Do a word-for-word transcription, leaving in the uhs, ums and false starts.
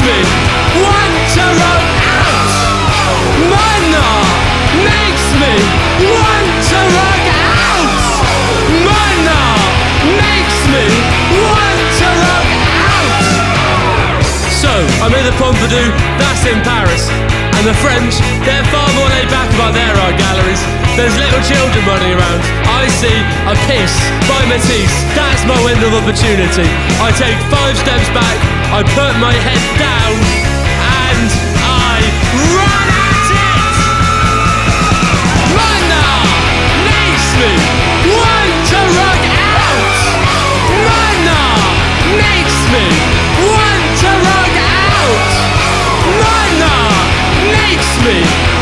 me want to rock out. Mana makes me want to rock out. Mana makes me want to rock out. So, I'm in the Pompidou, that's in Paris. And the French, they're far more laid back about their art galleries. There's little children running around. I see a piece by Matisse. That's my window of opportunity. I take five steps back, I put my head down, and I run at it! Mana makes me want to rock out! Mana makes me want to rock out! Mana makes me